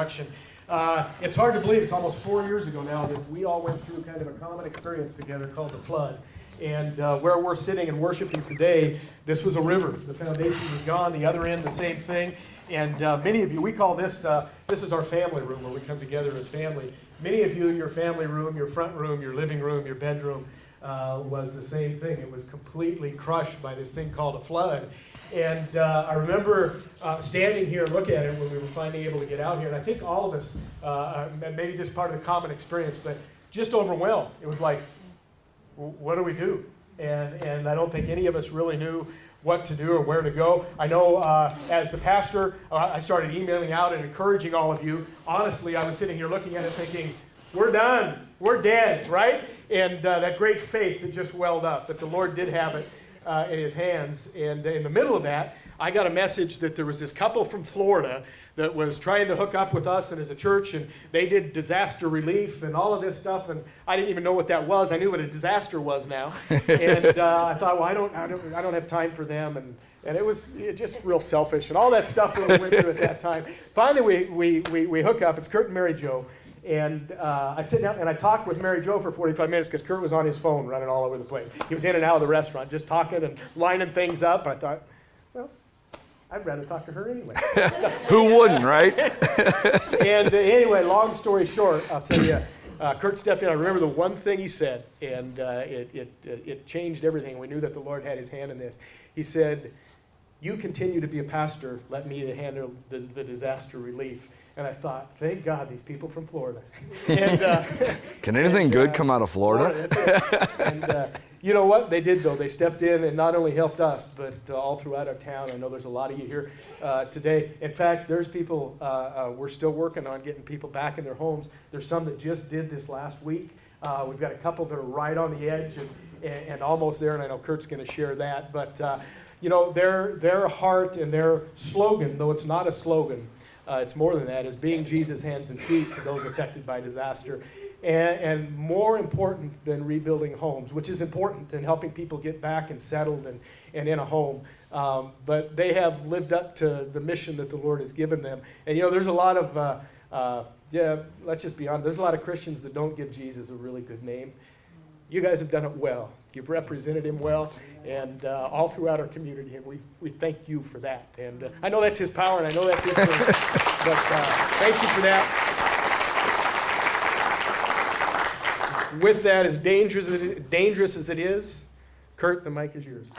introduction. It's hard to believe it's almost 4 years ago now that we all went through kind of a common experience together called the flood. And where we're sitting and worshiping today, this was a river. The foundation was gone. The other end, the same thing. And many of you, we call this is our family room where we come together as family. Many of you, your family room, your front room, your living room, your bedroom was the same thing. It was completely crushed by this thing called a flood. And I remember standing here and looking at it when we were finally able to get out here. And I think all of us, maybe this part of the common experience, but just overwhelmed. It was like, what do we do? And I don't think any of us really knew what to do or where to go. I know as the pastor, I started emailing out and encouraging all of you. Honestly, I was sitting here looking at it thinking, we're done. We're dead, right? And that great faith that just welled up, that the Lord did have it in his hands. And in the middle of that, I got a message that there was this couple from Florida that was trying to hook up with us and as a church, and they did disaster relief and all of this stuff, and I didn't even know what that was. I knew what a disaster was now, and I thought, well, I don't have time for them, and it was just real selfish and all that stuff that we went through at that time. Finally, we hook up. It's Kurt and Mary Jo, and I sit down and I talked with Mary Jo for 45 minutes because Kurt was on his phone running all over the place. He was in and out of the restaurant just talking and lining things up. I thought, well, I'd rather talk to her anyway. Who wouldn't, right? And anyway, long story short, I'll tell you, Kurt stepped in. I remember the one thing he said, and it changed everything. We knew that the Lord had his hand in this. He said, you continue to be a pastor. Let me handle the disaster relief. And I thought, thank God, these people from Florida. And, can anything good come out of Florida? That's it. And you know what? They did, though. They stepped in and not only helped us, but all throughout our town. I know there's a lot of you here today. In fact, there's people, we're still working on getting people back in their homes. There's some that just did this last week. We've got a couple that are right on the edge and almost there, and I know Kurt's going to share that. But, you know, their heart and their slogan, though it's not a slogan, it's more than that, is being Jesus' hands and feet to those affected by disaster. And more important than rebuilding homes, which is important in helping people get back and settled and in a home. But they have lived up to the mission that the Lord has given them. And, you know, there's a lot of, let's just be honest, there's a lot of Christians that don't give Jesus a really good name. You guys have done it well. You've represented him well, and all throughout our community, and we thank you for that. And I know that's his power, and I know that's his thing, but thank you for that. With that, as dangerous as it is, Kurt, the mic is yours.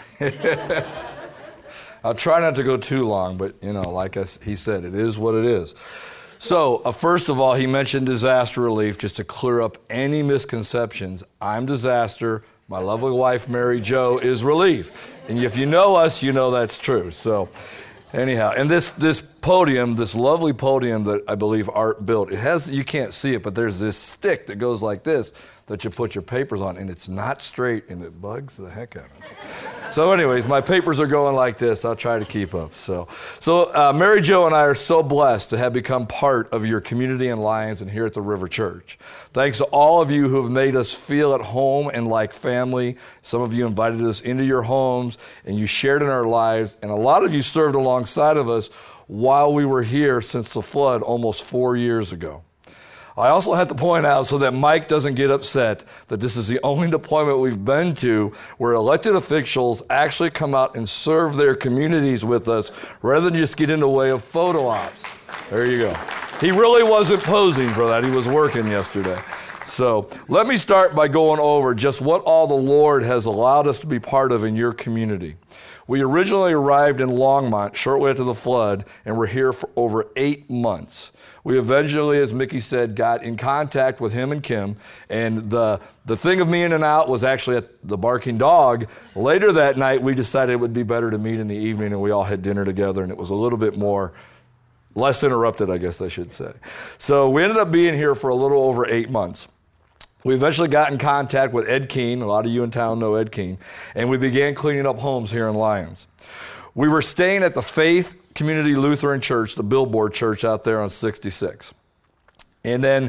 I'll try not to go too long, but, you know, like he said, it is what it is. So, first of all, he mentioned disaster relief, just to clear up any misconceptions. I'm disaster. My lovely wife, Mary Jo, is relief. And if you know us, you know that's true. So, anyhow, and this podium, this lovely podium that I believe Art built, it has, you can't see it, but there's this stick that goes like this that you put your papers on, and it's not straight, and it bugs the heck out of me. So anyways, my papers are going like this. I'll try to keep up. So Mary Jo and I are so blessed to have become part of your community in Lyons and here at the River Church. Thanks to all of you who have made us feel at home and like family. Some of you invited us into your homes, and you shared in our lives, and a lot of you served alongside of us while we were here since the flood almost 4 years ago. I also have to point out, so that Mike doesn't get upset, that this is the only deployment we've been to where elected officials actually come out and serve their communities with us rather than just get in the way of photo ops. There you go. He really wasn't posing for that. He was working yesterday. So let me start by going over just what all the Lord has allowed us to be part of in your community. We originally arrived in Longmont shortly after the flood, and we're here for over 8 months. We eventually, as Mickey said, got in contact with him and Kim, and the thing of me in and out was actually at the Barking Dog. Later that night, we decided it would be better to meet in the evening, and we all had dinner together, and it was a little bit less interrupted, I guess I should say. So we ended up being here for a little over 8 months. We eventually got in contact with Ed Keene. A lot of you in town know Ed Keene. And we began cleaning up homes here in Lyons. We were staying at the Faith Community Lutheran Church, the Billboard Church out there on 66. And then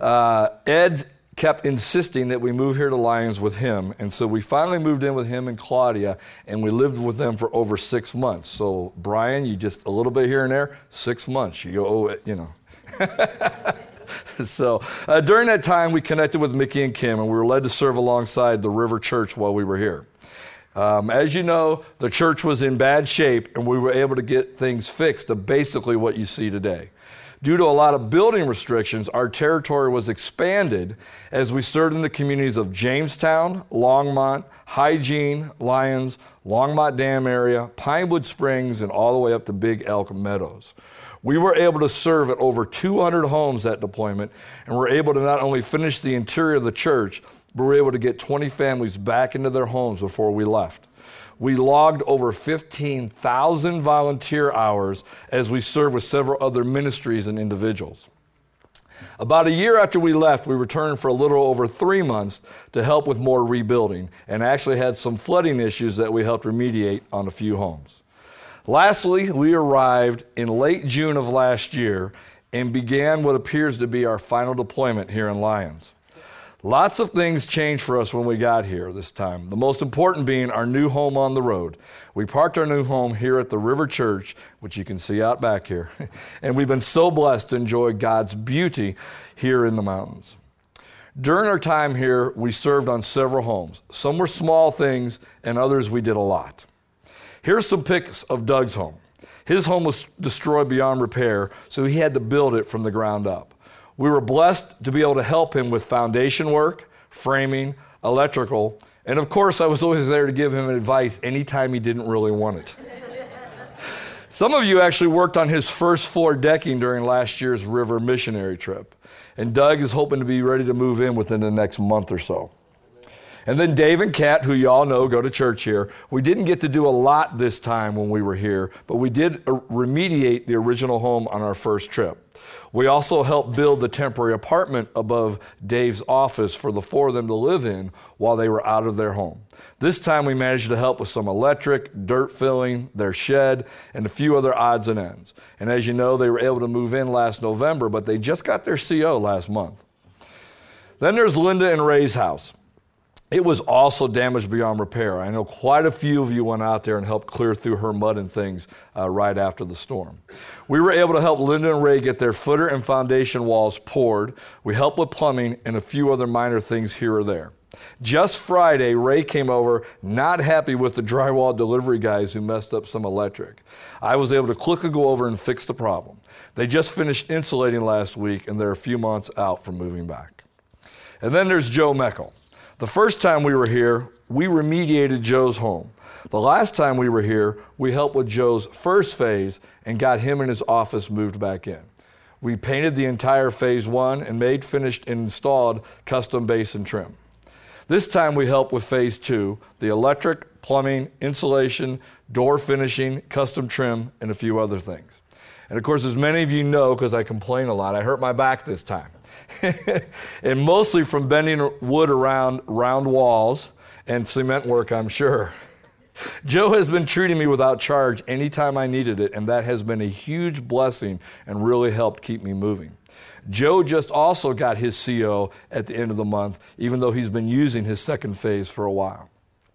Ed kept insisting that we move here to Lyons with him. And so we finally moved in with him and Claudia, and we lived with them for over 6 months. So Brian, you just a little bit here and there, 6 months. You go, oh, you know. So during that time, we connected with Mickey and Kim, and we were led to serve alongside the River Church while we were here. As you know, the church was in bad shape, and we were able to get things fixed to basically what you see today. Due to a lot of building restrictions, our territory was expanded as we served in the communities of Jamestown, Longmont, Hygiene, Lyons, Longmont Dam area, Pinewood Springs, and all the way up to Big Elk Meadows. We were able to serve at over 200 homes at deployment, and were able to not only finish the interior of the church, but we were able to get 20 families back into their homes before we left. We logged over 15,000 volunteer hours as we served with several other ministries and individuals. About a year after we left, we returned for a little over 3 months to help with more rebuilding, and actually had some flooding issues that we helped remediate on a few homes. Lastly, we arrived in late June of last year and began what appears to be our final deployment here in Lyons. Lots of things changed for us when we got here this time, the most important being our new home on the road. We parked our new home here at the River Church, which you can see out back here, and we've been so blessed to enjoy God's beauty here in the mountains. During our time here, we served on several homes. Some were small things, and others we did a lot. Here's some pics of Doug's home. His home was destroyed beyond repair, so he had to build it from the ground up. We were blessed to be able to help him with foundation work, framing, electrical, and of course I was always there to give him advice anytime he didn't really want it. Some of you actually worked on his first floor decking during last year's river missionary trip, and Doug is hoping to be ready to move in within the next month or so. And then Dave and Kat, who you all know go to church here, we didn't get to do a lot this time when we were here, but we did remediate the original home on our first trip. We also helped build the temporary apartment above Dave's office for the four of them to live in while they were out of their home. This time we managed to help with some electric, dirt filling, their shed, and a few other odds and ends. And as you know, they were able to move in last November, but they just got their CO last month. Then there's Linda and Ray's house. It was also damaged beyond repair. I know quite a few of you went out there and helped clear through her mud and things right after the storm. We were able to help Linda and Ray get their footer and foundation walls poured. We helped with plumbing and a few other minor things here or there. Just Friday, Ray came over not happy with the drywall delivery guys who messed up some electric. I was able to quickly go over and fix the problem. They just finished insulating last week, and they're a few months out from moving back. And then there's Joe Meckel. The first time we were here, we remediated Joe's home. The last time we were here, we helped with Joe's first phase and got him and his office moved back in. We painted the entire phase 1 and made, finished, and installed custom base and trim. This time we helped with phase 2, the electric, plumbing, insulation, door finishing, custom trim, and a few other things. And of course, as many of you know, because I complain a lot, I hurt my back this time. And mostly from bending wood around round walls and cement work, I'm sure. Joe has been treating me without charge anytime I needed it, and that has been a huge blessing and really helped keep me moving. Joe just also got his CO at the end of the month, even though he's been using his second phase for a while.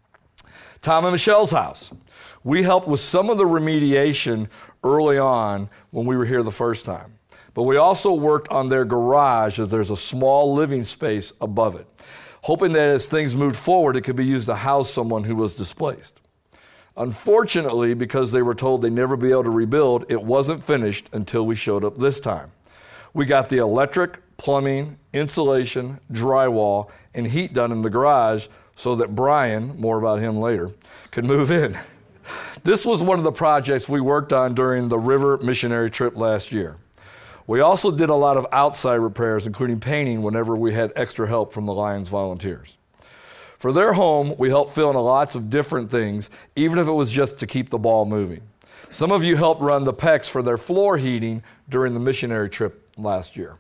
Tom and Michelle's house. We helped with some of the remediation early on when we were here the first time. But we also worked on their garage as there's a small living space above it, hoping that as things moved forward, it could be used to house someone who was displaced. Unfortunately, because they were told they'd never be able to rebuild, it wasn't finished until we showed up this time. We got the electric, plumbing, insulation, drywall, and heat done in the garage so that Brian, more about him later, could move in. This was one of the projects we worked on during the river missionary trip last year. We also did a lot of outside repairs, including painting whenever we had extra help from the Lyons volunteers. For their home, we helped fill in lots of different things, even if it was just to keep the ball moving. Some of you helped run the PEX for their floor heating during the missionary trip last year.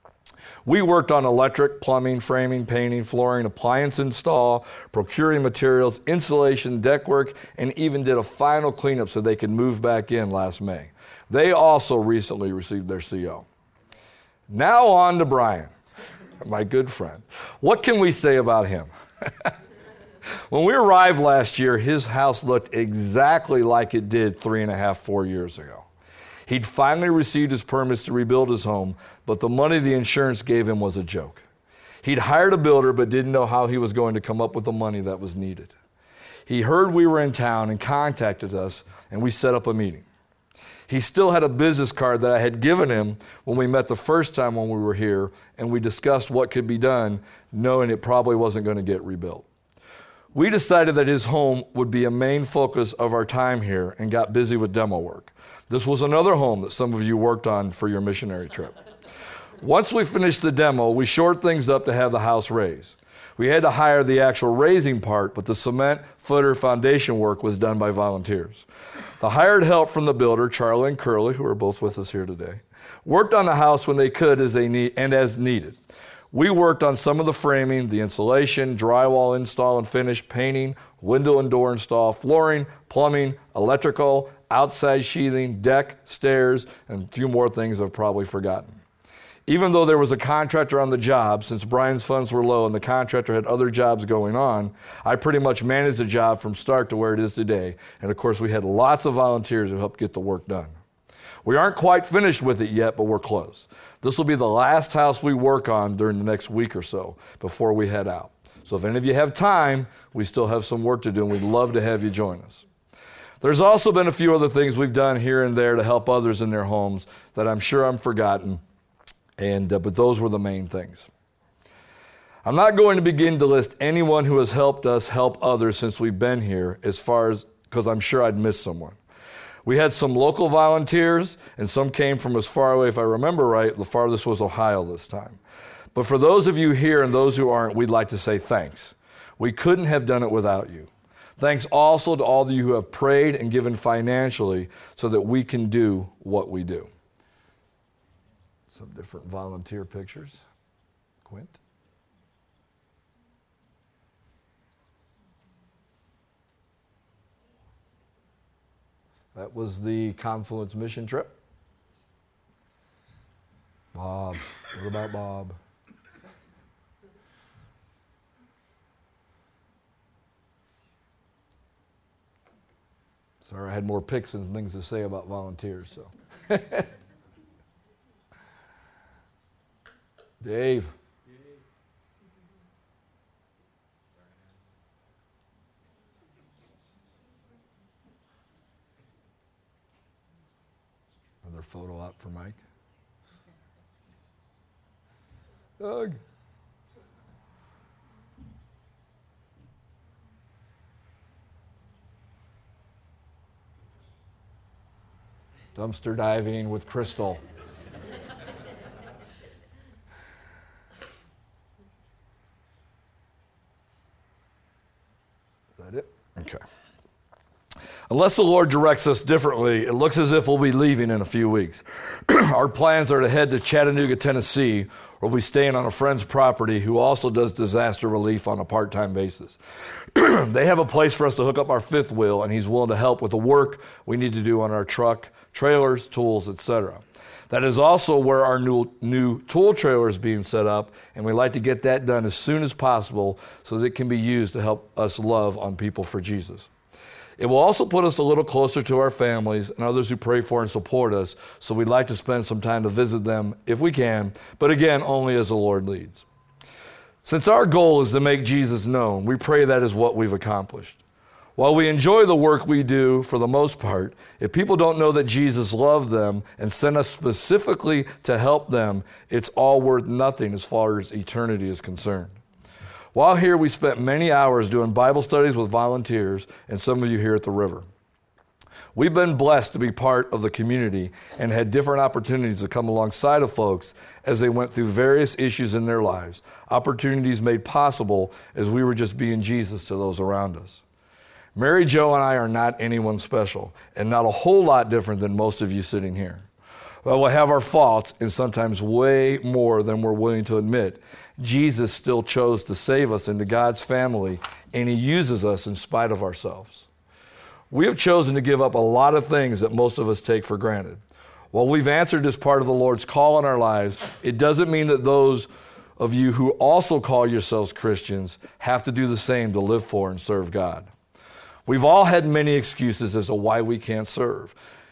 We worked on electric, plumbing, framing, painting, flooring, appliance install, procuring materials, insulation, deck work, and even did a final cleanup so they could move back in last May. They also recently received their CO. Now on to Brian, my good friend. What can we say about him? When we arrived last year, his house looked exactly like it did 3.5, 4 years ago. He'd finally received his permits to rebuild his home, but the money the insurance gave him was a joke. He'd hired a builder but didn't know how he was going to come up with the money that was needed. He heard we were in town and contacted us, and we set up a meeting. He still had a business card that I had given him when we met the first time when we were here, and we discussed what could be done, knowing it probably wasn't going to get rebuilt. We decided that his home would be a main focus of our time here and got busy with demo work. This was another home that some of you worked on for your missionary trip. Once we finished the demo, we shored things up to have the house raised. We had to hire the actual raising part, but the cement, footer, foundation work was done by volunteers. The hired help from the builder, Charlie and Curly, who are both with us here today, worked on the house when they could as needed. We worked on some of the framing, the insulation, drywall install and finish, painting, window and door install, flooring, plumbing, electrical, outside sheathing, deck, stairs, and a few more things I've probably forgotten. Even though there was a contractor on the job, since Brian's funds were low and the contractor had other jobs going on, I pretty much managed the job from start to where it is today. And of course, we had lots of volunteers who helped get the work done. We aren't quite finished with it yet, but we're close. This will be the last house we work on during the next week or so before we head out. So if any of you have time, we still have some work to do, and we'd love to have you join us. There's also been a few other things we've done here and there to help others in their homes that I'm sure I'm forgotten. But those were the main things. I'm not going to begin to list anyone who has helped us help others since we've been here, because I'm sure I'd miss someone. We had some local volunteers, and some came from as far away, if I remember right, the farthest was Ohio this time. But for those of you here and those who aren't, we'd like to say thanks. We couldn't have done it without you. Thanks also to all of you who have prayed and given financially so that we can do what we do. Some different volunteer pictures. Quint. That was the Confluence mission trip. Bob. What about Bob? Sorry, I had more pics and things to say about volunteers, so. Dave. Another photo op for Mike. Doug. Dumpster diving with Crystal. It? Okay. Unless the Lord directs us differently, it looks as if we'll be leaving in a few weeks. Our plans are to head to Chattanooga, Tennessee, where we staying on a friend's property who also does disaster relief on a part-time basis. They have a place for us to hook up our fifth wheel, and he's willing to help with the work we need to do on our truck, trailers, tools, etc. That is also where our new tool trailer is being set up, and we'd like to get that done as soon as possible so that it can be used to help us love on people for Jesus. It will also put us a little closer to our families and others who pray for and support us, so we'd like to spend some time to visit them if we can, but again, only as the Lord leads. Since our goal is to make Jesus known, we pray that is what we've accomplished. While we enjoy the work we do for the most part, if people don't know that Jesus loved them and sent us specifically to help them, it's all worth nothing as far as eternity is concerned. While here, we spent many hours doing Bible studies with volunteers and some of you here at the river. We've been blessed to be part of the community and had different opportunities to come alongside of folks as they went through various issues in their lives, opportunities made possible as we were just being Jesus to those around us. Mary Jo and I are not anyone special and not a whole lot different than most of you sitting here. While we have our faults and sometimes way more than we're willing to admit, Jesus still chose to save us into God's family, and he uses us in spite of ourselves. We have chosen to give up a lot of things that most of us take for granted. While we've answered this part of the Lord's call in our lives, it doesn't mean that those of you who also call yourselves Christians have to do the same to live for and serve God. We've all had many excuses as to why we can't serve.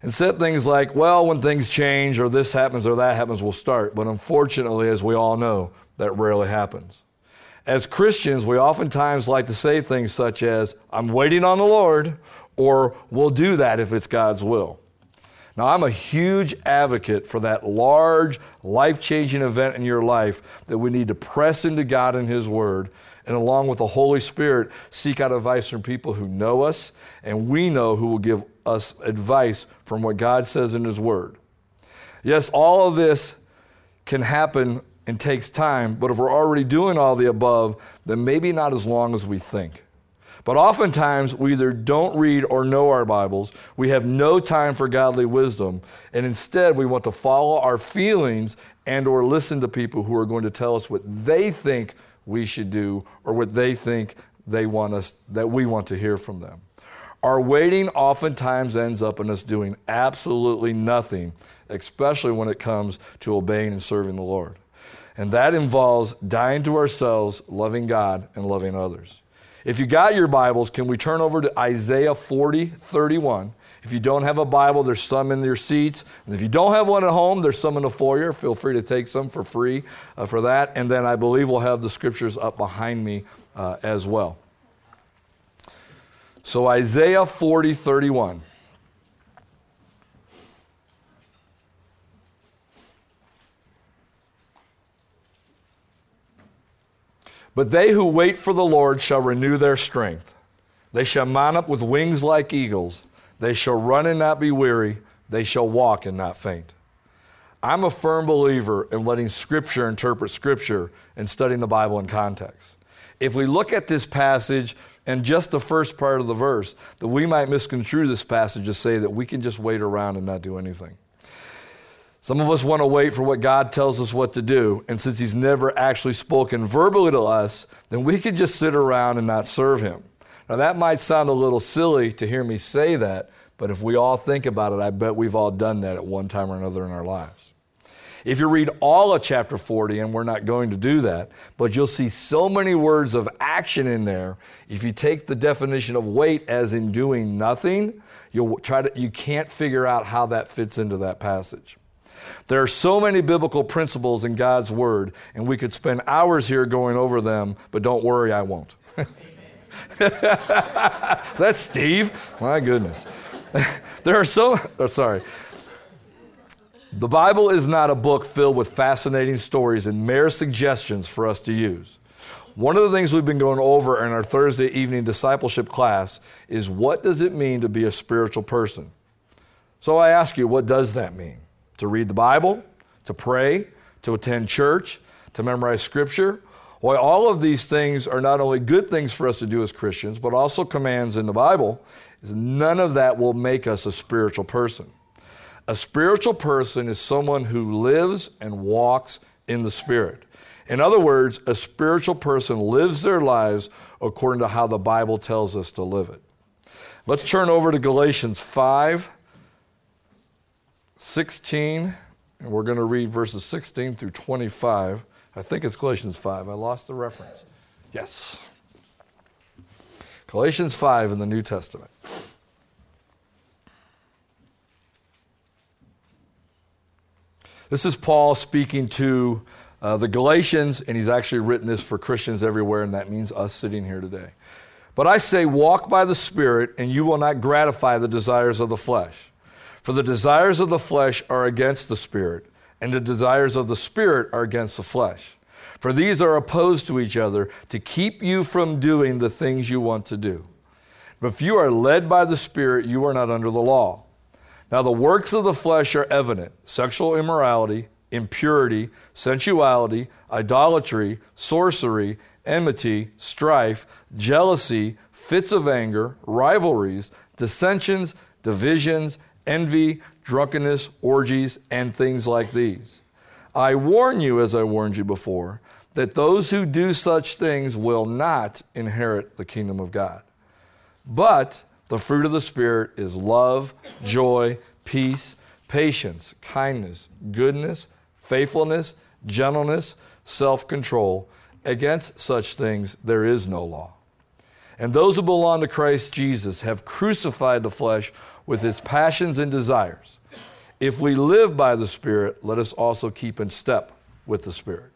and said things like, well, when things change or this happens or that happens, we'll start. But unfortunately, as we all know, that rarely happens. As Christians, we oftentimes like to say things such as, I'm waiting on the Lord, or we'll do that if it's God's will. Now, I'm a huge advocate for that large, life-changing event in your life that we need to press into God and His Word, and along with the Holy Spirit, seek out advice from people who know us, and we know who will give us advice from what God says in His Word. Yes, all of this can happen and takes time, but if we're already doing all the above, then maybe not as long as we think. But oftentimes, we either don't read or know our Bibles, we have no time for godly wisdom, and instead we want to follow our feelings and or listen to people who are going to tell us what they think we should do or what they think they want us, that we want to hear from them. Our waiting oftentimes ends up in us doing absolutely nothing, especially when it comes to obeying and serving the Lord. And that involves dying to ourselves, loving God, and loving others. If you got your Bibles, can we turn over to Isaiah 40:31? If you don't have a Bible, there's some in your seats. And if you don't have one at home, there's some in the foyer. Feel free to take some for free for that. And then I believe we'll have the scriptures up behind me as well. So Isaiah 40:31. But they who wait for the Lord shall renew their strength. They shall mount up with wings like eagles. They shall run and not be weary. They shall walk and not faint. I'm a firm believer in letting Scripture interpret Scripture and studying the Bible in context. If we look at this passage and just the first part of the verse, that we might misconstrue this passage to say that we can just wait around and not do anything. Some of us want to wait for what God tells us what to do, and since He's never actually spoken verbally to us, then we can just sit around and not serve Him. Now that might sound a little silly to hear me say that, but if we all think about it, I bet we've all done that at one time or another in our lives. If you read all of chapter 40, and we're not going to do that, but you'll see so many words of action in there. If you take the definition of wait as in doing nothing, you can't figure out how that fits into that passage. There are so many biblical principles in God's Word, and we could spend hours here going over them, but don't worry, I won't. That's Steve. My goodness. The Bible is not a book filled with fascinating stories and mere suggestions for us to use. One of the things we've been going over in our Thursday evening discipleship class is, what does it mean to be a spiritual person? So I ask you, what does that mean? To read the Bible, to pray, to attend church, to memorize Scripture? Well, all of these things are not only good things for us to do as Christians, but also commands in the Bible. None of that will make us a spiritual person. A spiritual person is someone who lives and walks in the Spirit. In other words, a spiritual person lives their lives according to how the Bible tells us to live it. Let's turn over to Galatians 5:16, and we're going to read verses 16 through 25. I think it's Galatians 5. I lost the reference. Yes. Galatians 5 in the New Testament. This is Paul speaking to the Galatians, and he's actually written this for Christians everywhere, and that means us sitting here today. But I say, walk by the Spirit, and you will not gratify the desires of the flesh. For the desires of the flesh are against the Spirit, and the desires of the Spirit are against the flesh. For these are opposed to each other to keep you from doing the things you want to do. But if you are led by the Spirit, you are not under the law. Now the works of the flesh are evident: sexual immorality, impurity, sensuality, idolatry, sorcery, enmity, strife, jealousy, fits of anger, rivalries, dissensions, divisions, envy, drunkenness, orgies, and things like these. I warn you, as I warned you before, that those who do such things will not inherit the kingdom of God. But the fruit of the Spirit is love, joy, peace, patience, kindness, goodness, faithfulness, gentleness, self-control. Against such things there is no law. And those who belong to Christ Jesus have crucified the flesh with its passions and desires. If we live by the Spirit, let us also keep in step with the Spirit.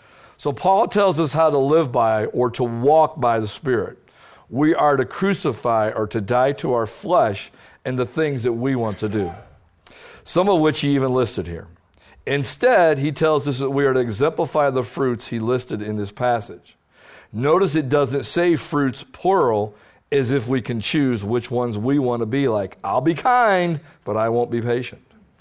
So Paul tells us how to live by or to walk by the Spirit. We are to crucify or to die to our flesh and the things that we want to do, some of which he even listed here. Instead, he tells us that we are to exemplify the fruits he listed in this passage. Notice it doesn't say fruits plural, as if we can choose which ones we want to be like. I'll be kind, but I won't be patient.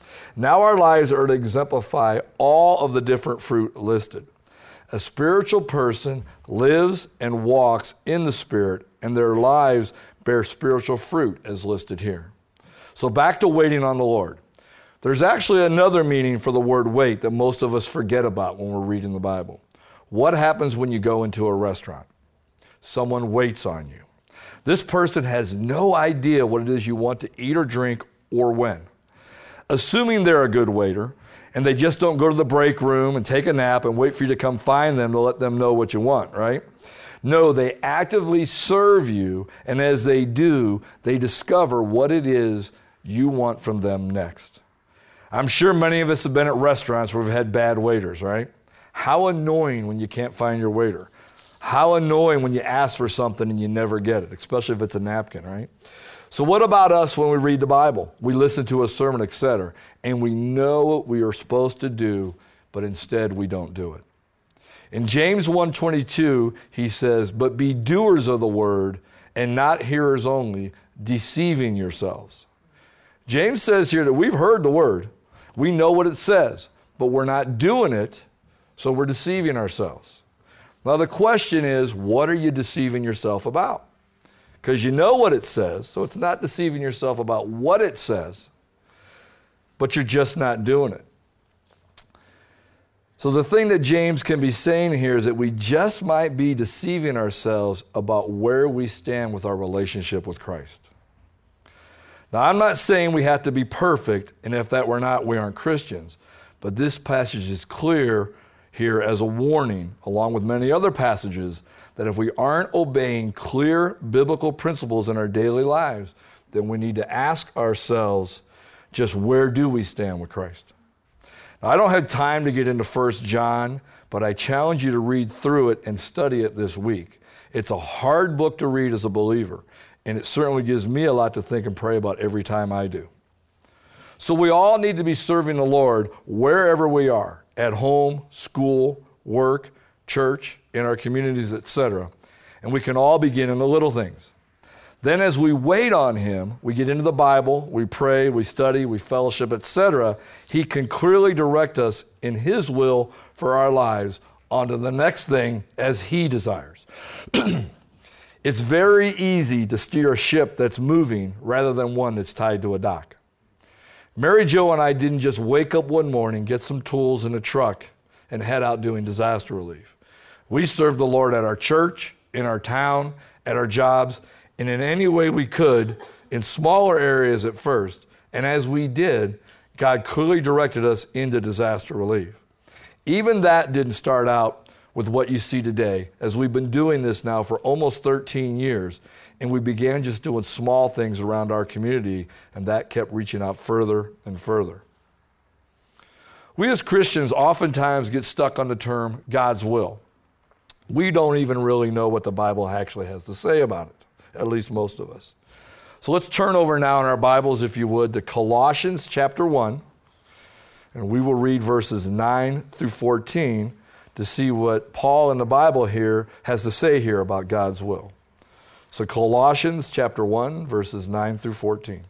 Now our lives are to exemplify all of the different fruit listed. A spiritual person lives and walks in the Spirit, and their lives bear spiritual fruit as listed here. So back to waiting on the Lord. There's actually another meaning for the word wait that most of us forget about when we're reading the Bible. What happens when you go into a restaurant? Someone waits on you. This person has no idea what it is you want to eat or drink or when. Assuming they're a good waiter, and they just don't go to the break room and take a nap and wait for you to come find them to let them know what you want, right? No, they actively serve you, and as they do, they discover what it is you want from them next. I'm sure many of us have been at restaurants where we've had bad waiters, right? How annoying when you can't find your waiter. How annoying when you ask for something and you never get it, especially if it's a napkin, right? So what about us when we read the Bible? We listen to a sermon, etc., and we know what we are supposed to do, but instead we don't do it. In James 1:22, he says, "But be doers of the word and not hearers only, deceiving yourselves." James says here that we've heard the word. We know what it says, but we're not doing it, so we're deceiving ourselves. Now the question is, what are you deceiving yourself about? Because you know what it says, so it's not deceiving yourself about what it says, but you're just not doing it. So the thing that James can be saying here is that we just might be deceiving ourselves about where we stand with our relationship with Christ. Now, I'm not saying we have to be perfect, and if that were not, we aren't Christians. But this passage is clear here as a warning, along with many other passages, that if we aren't obeying clear biblical principles in our daily lives, then we need to ask ourselves, just where do we stand with Christ? Now, I don't have time to get into 1 John, but I challenge you to read through it and study it this week. It's a hard book to read as a believer, and it certainly gives me a lot to think and pray about every time I do. So we all need to be serving the Lord wherever we are, at home, school, work, church, in our communities, etc. And we can all begin in the little things. Then as we wait on Him, we get into the Bible, we pray, we study, we fellowship, etc. He can clearly direct us in His will for our lives onto the next thing as He desires. It's very easy to steer a ship that's moving rather than one that's tied to a dock. Mary Jo and I didn't just wake up one morning, get some tools in a truck, and head out doing disaster relief. We served the Lord at our church, in our town, at our jobs, and in any way we could, in smaller areas at first. And as we did, God clearly directed us into disaster relief. Even that didn't start out with what you see today, as we've been doing this now for almost 13 years, and we began just doing small things around our community, and that kept reaching out further and further. We as Christians oftentimes get stuck on the term God's will. We don't even really know what the Bible actually has to say about it, at least most of us. So let's turn over now in our Bibles, if you would, to Colossians chapter 1, and we will read verses 9 through 14 to see what Paul in the Bible here has to say here about God's will. So Colossians chapter 1, verses 9 through 14.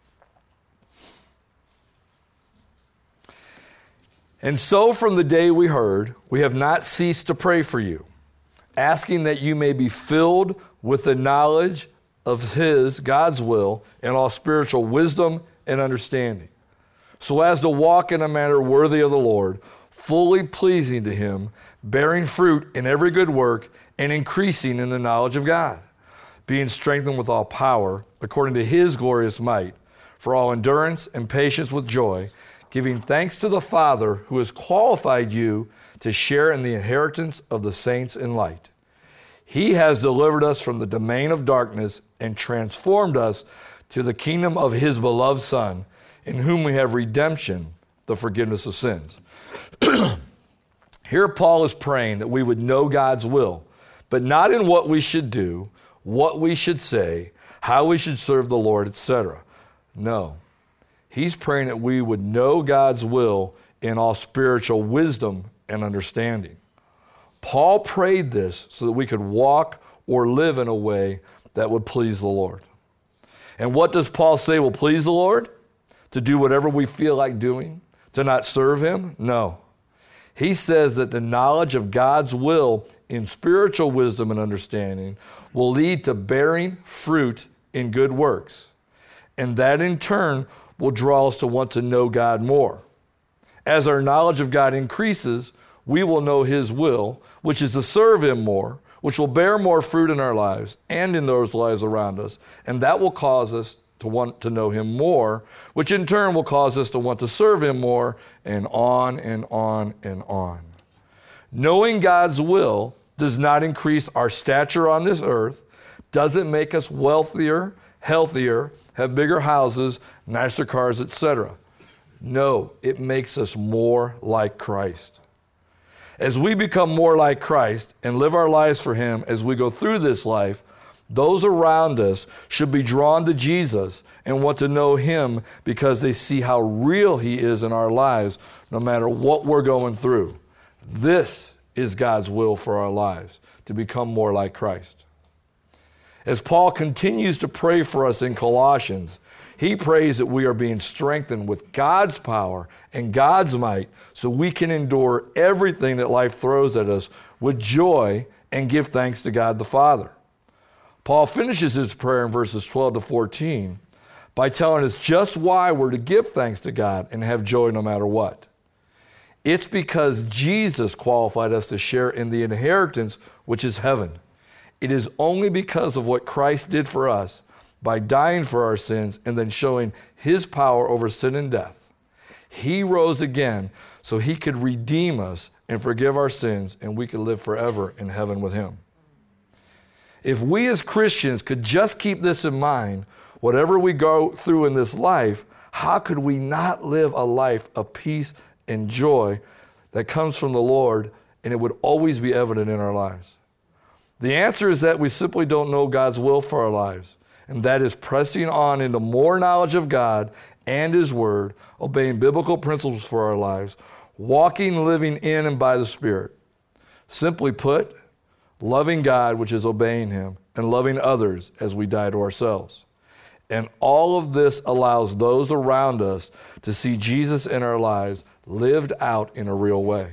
And so from the day we heard, we have not ceased to pray for you, asking that you may be filled with the knowledge of His, God's will, and all spiritual wisdom and understanding, so as to walk in a manner worthy of the Lord, fully pleasing to Him, bearing fruit in every good work, and increasing in the knowledge of God, being strengthened with all power, according to His glorious might, for all endurance and patience with joy, giving thanks to the Father who has qualified you to share in the inheritance of the saints in light. He has delivered us from the domain of darkness and transformed us to the kingdom of his beloved Son, in whom we have redemption, the forgiveness of sins. Here Paul is praying that we would know God's will, but not in what we should do, what we should say, how we should serve the Lord, etc. No. He's praying that we would know God's will in all spiritual wisdom and understanding. Paul prayed this so that we could walk or live in a way that would please the Lord. And what does Paul say will please the Lord? To do whatever we feel like doing? To not serve him? No. He says that the knowledge of God's will in spiritual wisdom and understanding will lead to bearing fruit in good works. And that in turn will draw us to want to know God more. As our knowledge of God increases, we will know his will, which is to serve him more, which will bear more fruit in our lives and in those lives around us. And that will cause us to want to know him more, which in turn will cause us to want to serve him more, and on and on and on. Knowing God's will does not increase our stature on this earth, doesn't make us wealthier, healthier, have bigger houses, nicer cars, etc. No, it makes us more like Christ. As we become more like Christ and live our lives for him as we go through this life, those around us should be drawn to Jesus and want to know him because they see how real he is in our lives, no matter what we're going through. This is God's will for our lives, to become more like Christ. As Paul continues to pray for us in Colossians, he prays that we are being strengthened with God's power and God's might so we can endure everything that life throws at us with joy and give thanks to God the Father. Paul finishes his prayer in verses 12 to 14 by telling us just why we're to give thanks to God and have joy no matter what. It's because Jesus qualified us to share in the inheritance, which is heaven. It is only because of what Christ did for us by dying for our sins and then showing his power over sin and death. He rose again so he could redeem us and forgive our sins, and we could live forever in heaven with him. If we as Christians could just keep this in mind, whatever we go through in this life, how could we not live a life of peace and joy that comes from the Lord, and it would always be evident in our lives? The answer is that we simply don't know God's will for our lives, and that is pressing on into more knowledge of God and his word, obeying biblical principles for our lives, walking, living in and by the Spirit. Simply put, loving God, which is obeying him, and loving others as we die to ourselves. And all of this allows those around us to see Jesus in our lives lived out in a real way.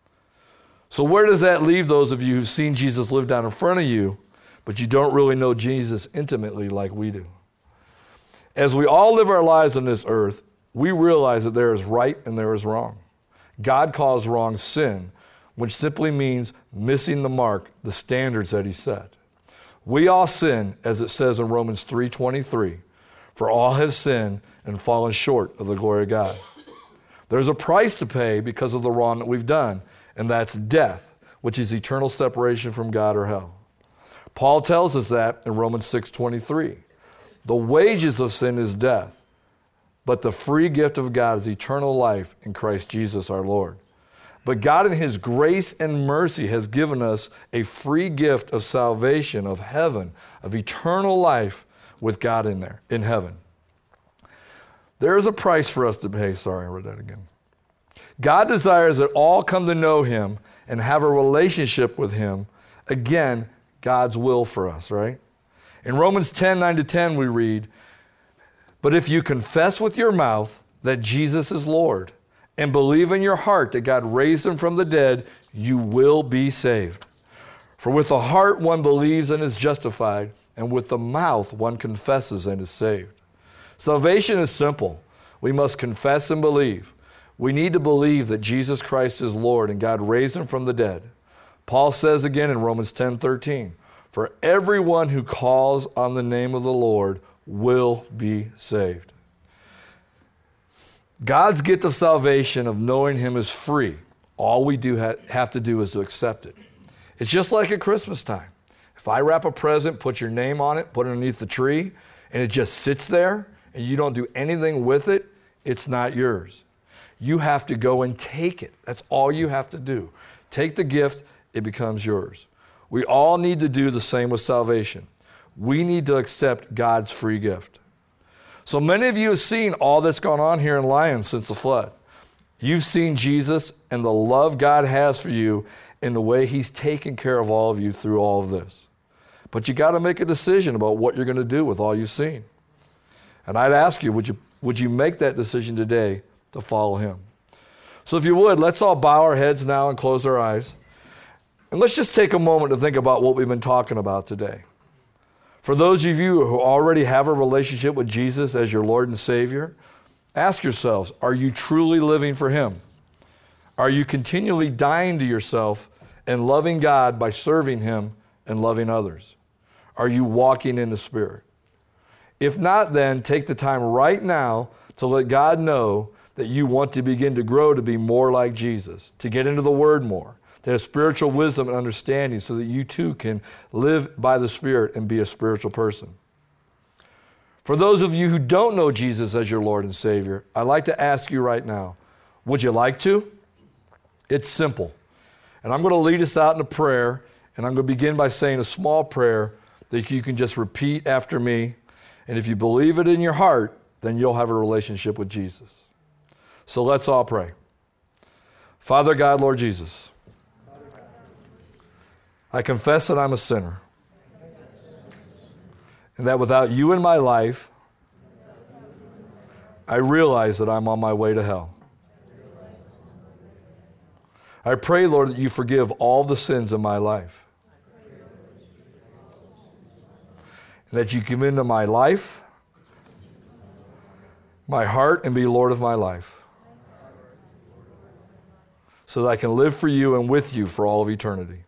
So where does that leave those of you who've seen Jesus lived out in front of you, but you don't really know Jesus intimately like we do? As we all live our lives on this earth, we realize that there is right and there is wrong. God calls wrong sin, which simply means missing the mark, the standards that he set. We all sin, as it says in Romans 3:23, for all have sinned and fallen short of the glory of God. There's a price to pay because of the wrong that we've done, and that's death, which is eternal separation from God or hell. Paul tells us that in Romans 6:23. The wages of sin is death, but the free gift of God is eternal life in Christ Jesus our Lord. But God in his grace and mercy has given us a free gift of salvation, of heaven, of eternal life with God in there, in heaven. There is a price for us to pay. Sorry, I read that again. God desires that all come to know him and have a relationship with him. Again, God's will for us, right? In Romans 10:9-10 we read, but if you confess with your mouth that Jesus is Lord and believe in your heart that God raised him from the dead, you will be saved. For with the heart one believes and is justified, and with the mouth one confesses and is saved. Salvation is simple. We must confess and believe. We need to believe that Jesus Christ is Lord and God raised him from the dead. Paul says again in Romans 10:13, for everyone who calls on the name of the Lord will be saved. God's gift of salvation, of knowing him, is free. All we do have to do is to accept it. It's just like at Christmas time. If I wrap a present, put your name on it, put it underneath the tree, and it just sits there, and you don't do anything with it, it's not yours. You have to go and take it. That's all you have to do. Take the gift, it becomes yours. We all need to do the same with salvation. We need to accept God's free gift. So many of you have seen all that's gone on here in Lyons since the flood. You've seen Jesus and the love God has for you in the way he's taken care of all of you through all of this. But you got to make a decision about what you're going to do with all you've seen. And I'd ask you, would you make that decision today to follow him? So if you would, let's all bow our heads now and close our eyes. And let's just take a moment to think about what we've been talking about today. For those of you who already have a relationship with Jesus as your Lord and Savior, ask yourselves, are you truly living for him? Are you continually dying to yourself and loving God by serving him and loving others? Are you walking in the Spirit? If not, then take the time right now to let God know that you want to begin to grow to be more like Jesus, to get into the Word more, to have spiritual wisdom and understanding so that you too can live by the Spirit and be a spiritual person. For those of you who don't know Jesus as your Lord and Savior, I'd like to ask you right now, would you like to? It's simple. And I'm going to lead us out in a prayer, and I'm going to begin by saying a small prayer that you can just repeat after me. And if you believe it in your heart, then you'll have a relationship with Jesus. So let's all pray. Father God, Lord Jesus, I confess that I'm a sinner, and that without you in my life, I realize that I'm on my way to hell. I pray, Lord, that you forgive all the sins in my life, and that you come into my life, my heart, and be Lord of my life, so that I can live for you and with you for all of eternity.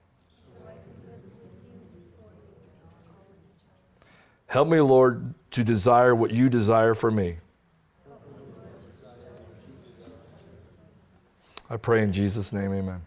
Help me, Lord, to desire what you desire for me. I pray in Jesus' name, amen.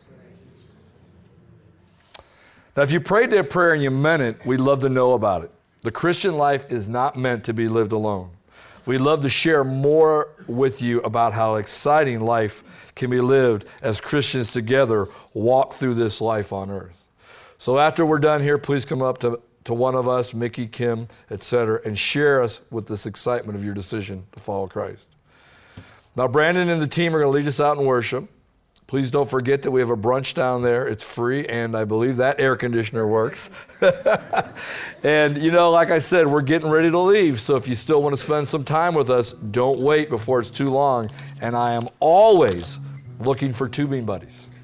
Now, if you prayed that prayer and you meant it, we'd love to know about it. The Christian life is not meant to be lived alone. We'd love to share more with you about how exciting life can be lived as Christians together walk through this life on earth. So after we're done here, please come up to one of us, Mickey, Kim, etc., and share us with this excitement of your decision to follow Christ. Now, Brandon and the team are going to lead us out in worship. Please don't forget that we have a brunch down there. It's free, and I believe that air conditioner works. And, like I said, we're getting ready to leave, so if you still want to spend some time with us, don't wait before it's too long. And I am always looking for tubing buddies.